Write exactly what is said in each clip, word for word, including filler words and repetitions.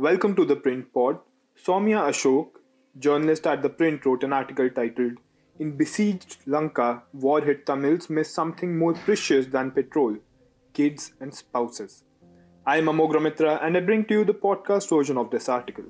Welcome to the Print Pod. Soumya Ashok, journalist at the Print, wrote an article titled In Besieged Lanka, War Hit Tamils Miss Something More Precious Than Petrol, Kids and Spouses. I am Amogh Mitra and I bring to you the podcast version of this article.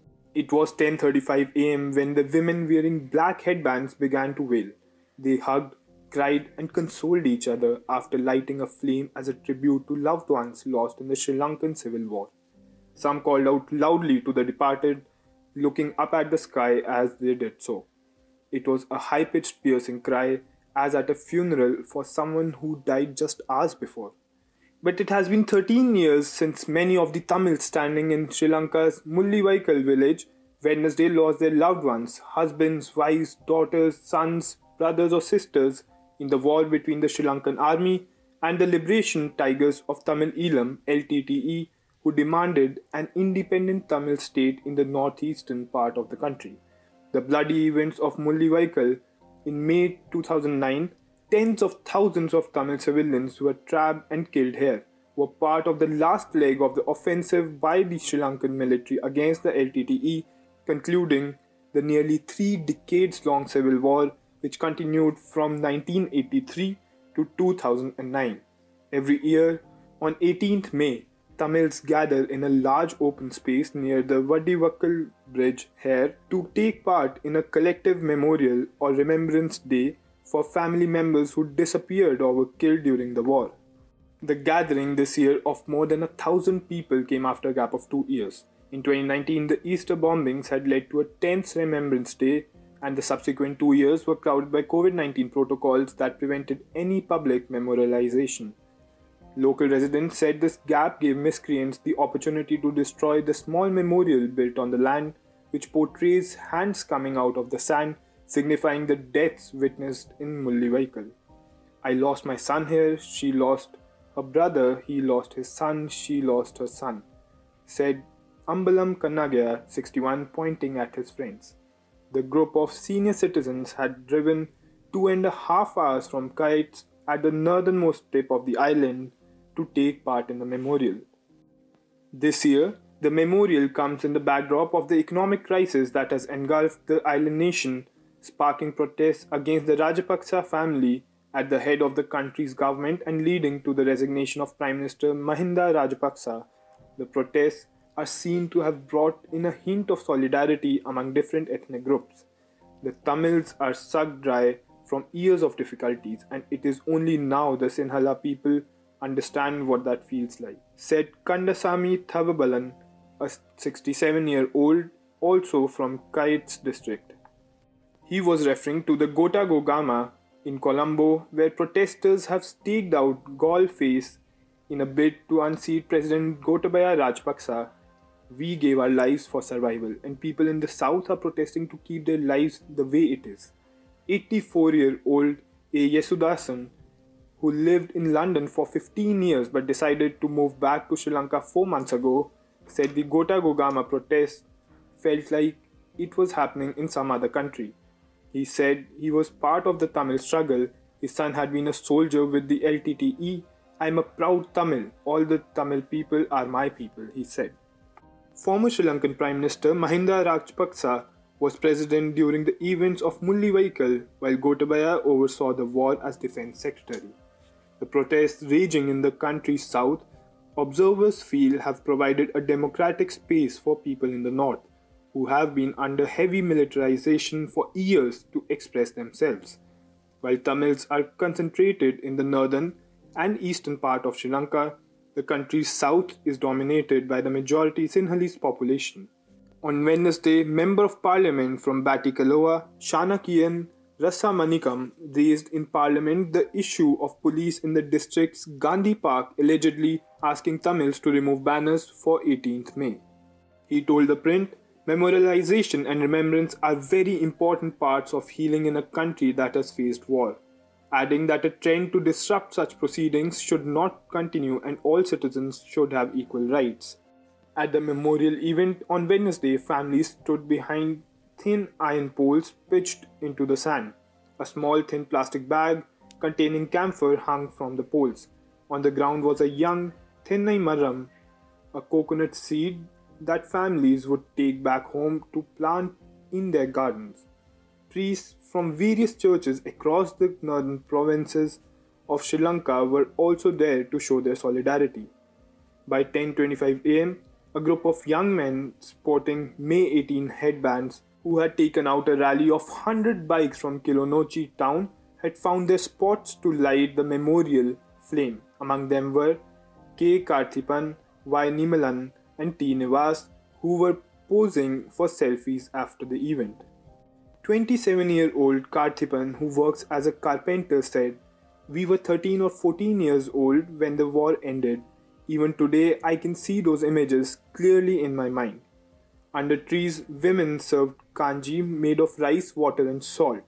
It was ten thirty-five a.m. when the women wearing black headbands began to wail. They hugged, cried and consoled each other after lighting a flame as a tribute to loved ones lost in the Sri Lankan civil war. Some called out loudly to the departed, looking up at the sky as they did so. It was a high-pitched piercing cry, as at a funeral for someone who died just hours before. But it has been thirteen years since many of the Tamils standing in Sri Lanka's Mullivaikal village Wednesday lost their loved ones, husbands, wives, daughters, sons, brothers or sisters in the war between the Sri Lankan army and the Liberation Tigers of Tamil Eelam L T T E, who demanded an independent Tamil state in the northeastern part of the country. The bloody events of Mullivaikal in May two thousand nine, tens of thousands of Tamil civilians were trapped and killed here, were part of the last leg of the offensive by the Sri Lankan military against the L T T E, concluding the nearly three decades-long civil war which continued from nineteen eighty-three to two thousand nine. Every year, on eighteenth May, Tamils gather in a large open space near the Vadivakkal bridge here to take part in a collective memorial or remembrance day for family members who disappeared or were killed during the war. The gathering this year of more than a thousand people came after a gap of two years. In twenty nineteen, the Easter bombings had led to a tense remembrance day, and the subsequent two years were crowded by COVID nineteen protocols that prevented any public memorialization. Local residents said this gap gave miscreants the opportunity to destroy the small memorial built on the land, which portrays hands coming out of the sand, signifying the deaths witnessed in Mullivaikal. I lost my son here, she lost her brother, he lost his son, she lost her son, said Ambalam Kannagaya, sixty-one, pointing at his friends. The group of senior citizens had driven two and a half hours from Kites at the northernmost tip of the island to take part in the memorial. This year, the memorial comes in the backdrop of the economic crisis that has engulfed the island nation, sparking protests against the Rajapaksa family at the head of the country's government and leading to the resignation of Prime Minister Mahinda Rajapaksa. The protests are seen to have brought in a hint of solidarity among different ethnic groups. The Tamils are sucked dry from years of difficulties, and it is only now the Sinhala people understand what that feels like, said Kandasamy Thavabalan, a sixty-seven-year-old also from Kites district. He was referring to the Gota Gogama in Colombo, where protesters have staked out Galle Face in a bid to unseat President Gotabaya Rajapaksa. We gave our lives for survival, and people in the south are protesting to keep their lives the way it is. eighty-four-year-old A. Yesudasan, who lived in London for fifteen years but decided to move back to Sri Lanka four months ago, said the Gota Gogama protest felt like it was happening in some other country. He said he was part of the Tamil struggle. His son had been a soldier with the L T T E. I am a proud Tamil. All the Tamil people are my people, he said. Former Sri Lankan Prime Minister Mahinda Rajapaksa was president during the events of Mullivaikal, while Gotabaya oversaw the war as Defence Secretary. The protests raging in the country's south, observers feel have provided a democratic space for people in the north, who have been under heavy militarization for years, to express themselves. While Tamils are concentrated in the northern and eastern part of Sri Lanka, the country's south is dominated by the majority Sinhalese population. On Wednesday, Member of Parliament from Batticaloa, Shanakian Rasamanikam, raised in Parliament the issue of police in the district's Gandhi Park allegedly asking Tamils to remove banners for eighteenth May. He told the Print, memorialization and remembrance are very important parts of healing in a country that has faced war, adding that a trend to disrupt such proceedings should not continue and all citizens should have equal rights. At the memorial event on Wednesday, families stood behind thin iron poles pitched into the sand. A small thin plastic bag containing camphor hung from the poles. On the ground was a young Thennai Maram, a coconut seed that families would take back home to plant in their gardens. Priests from various churches across the northern provinces of Sri Lanka were also there to show their solidarity. By ten twenty-five a m, a group of young men sporting May eighteenth headbands who had taken out a rally of one hundred bikes from Kilonochi town had found their spots to light the memorial flame. Among them were K. Karthipan, Y. Nimalan, and T. Nivas, who were posing for selfies after the event. twenty-seven-year-old Karthipan, who works as a carpenter, said, "We were thirteen or fourteen years old when the war ended. Even today, I can see those images clearly in my mind. Under trees, women served kanji made of rice, water, and salt.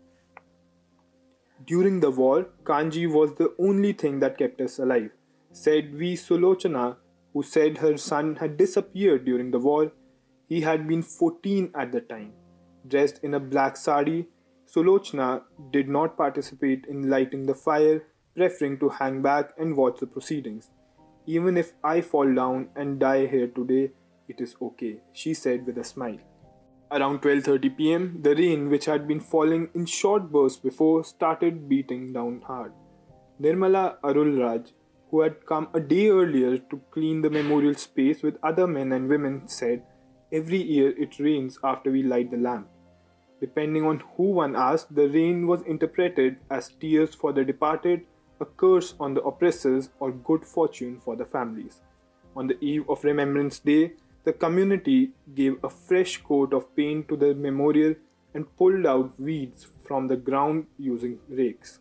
During the war, kanji was the only thing that kept us alive," said V. Sulochana, who said her son had disappeared during the war. He had been fourteen at the time. Dressed in a black sari, Sulochana did not participate in lighting the fire, preferring to hang back and watch the proceedings. "Even if I fall down and die here today, it is okay," she said with a smile. Around twelve thirty p m, the rain, which had been falling in short bursts before, started beating down hard. Nirmala Arulraj, who had come a day earlier to clean the memorial space with other men and women, said, "Every year it rains after we light the lamp." Depending on who one asked, the rain was interpreted as tears for the departed, a curse on the oppressors, or good fortune for the families. On the eve of Remembrance Day, the community gave a fresh coat of paint to the memorial and pulled out weeds from the ground using rakes.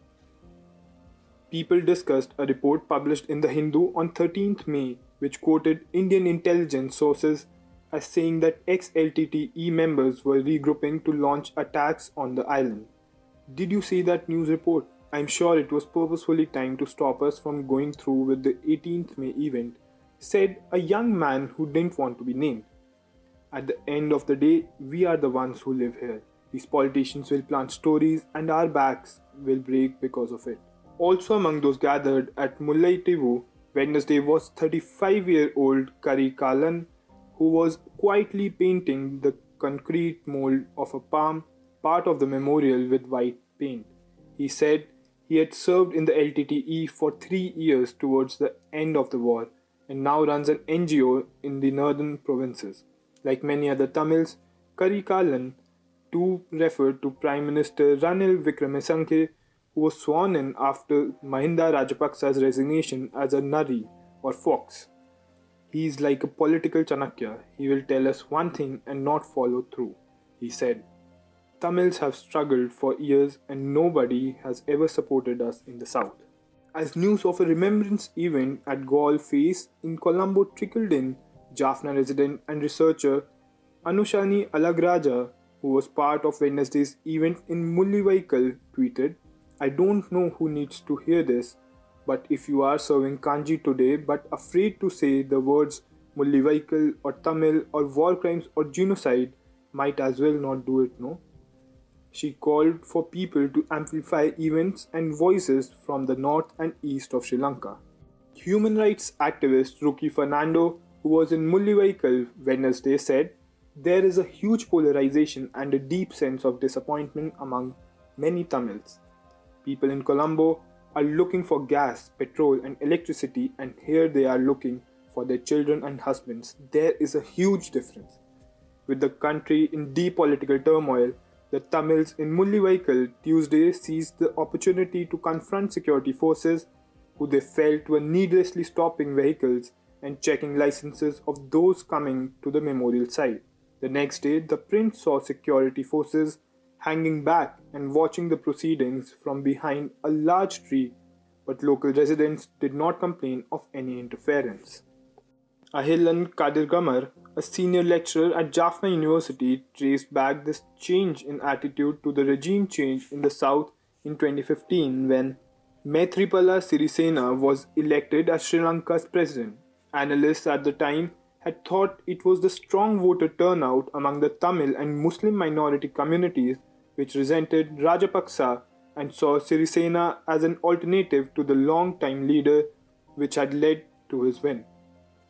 People discussed a report published in The Hindu on thirteenth May, which quoted Indian intelligence sources as saying that ex-L T T E members were regrouping to launch attacks on the island. "Did you see that news report? I'm sure it was purposefully timed to stop us from going through with the eighteenth May event," said a young man who didn't want to be named. "At the end of the day, we are the ones who live here. These politicians will plant stories and our backs will break because of it." Also among those gathered at Mullaitivu Wednesday was thirty-five-year-old Kari Kalan, who was quietly painting the concrete mold of a palm, part of the memorial, with white paint. He said he had served in the L T T E for three years towards the end of the war and now runs an N G O in the northern provinces. Like many other Tamils, Kari Kalan too referred to Prime Minister Ranil Wickremesinghe, who was sworn in after Mahinda Rajapaksa's resignation, as a nari or fox. "He is like a political Chanakya. He will tell us one thing and not follow through," he said. "Tamils have struggled for years and nobody has ever supported us in the south." As news of a remembrance event at Galle Face in Colombo trickled in, Jaffna resident and researcher Anushani Alagraja, who was part of Wednesday's event in Mullivaikal, tweeted, "I don't know who needs to hear this, but if you are serving kanji today but afraid to say the words Mullivaikal or Tamil or war crimes or genocide, might as well not do it, no?" She called for people to amplify events and voices from the north and east of Sri Lanka. Human rights activist Ruki Fernando, who was in Mullivaikal Wednesday, said, "There is a huge polarization and a deep sense of disappointment among many Tamils. People in Colombo are looking for gas, petrol, and electricity, and here they are looking for their children and husbands. There is a huge difference." With the country in deep political turmoil, the Tamils in Mullivaikal Tuesday seized the opportunity to confront security forces who they felt were needlessly stopping vehicles and checking licenses of those coming to the memorial site. The next day, the print saw security forces hanging back and watching the proceedings from behind a large tree, but local residents did not complain of any interference. Ahillan Kadirgamar, a senior lecturer at Jaffna University, traced back this change in attitude to the regime change in the south in twenty fifteen when Maithripala Sirisena was elected as Sri Lanka's president. Analysts at the time had thought it was the strong voter turnout among the Tamil and Muslim minority communities which resented Rajapaksa and saw Sirisena as an alternative to the long-time leader which had led to his win.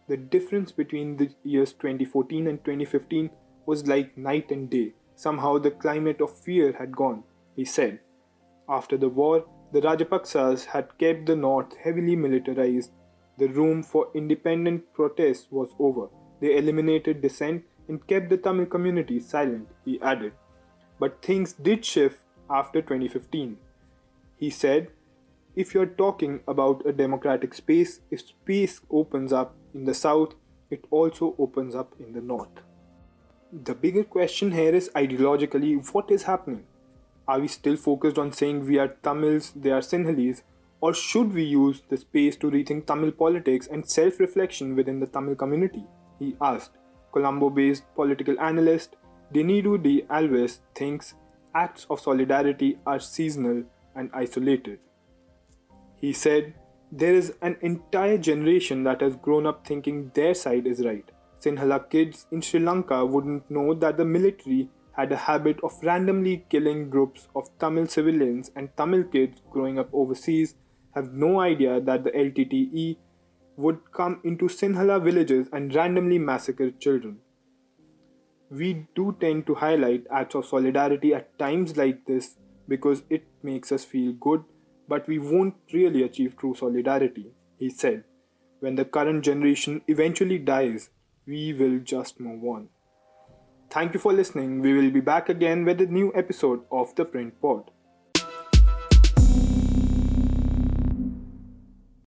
The difference between the years twenty fourteen and twenty fifteen was like night and day. Somehow the climate of fear had gone, he said. After the war, the Rajapaksas had kept the north heavily militarized. The room for independent protest was over. They eliminated dissent and kept the Tamil community silent, he added. But things did shift after twenty fifteen. He said, if you're talking about a democratic space, if space opens up in the south, it also opens up in the north. The bigger question here is ideologically, what is happening? Are we still focused on saying we are Tamils, they are Sinhalese, or should we use the space to rethink Tamil politics and self-reflection within the Tamil community? He asked. Colombo-based political analyst Denidu D. Alves thinks acts of solidarity are seasonal and isolated. He said, there is an entire generation that has grown up thinking their side is right. Sinhala kids in Sri Lanka wouldn't know that the military had a habit of randomly killing groups of Tamil civilians, and Tamil kids growing up overseas have no idea that the L T T E would come into Sinhala villages and randomly massacre children. We do tend to highlight acts of solidarity at times like this because it makes us feel good, but we won't really achieve true solidarity, he said. When the current generation eventually dies, we will just move on. Thank you for listening. We will be back again with a new episode of The Print Pod.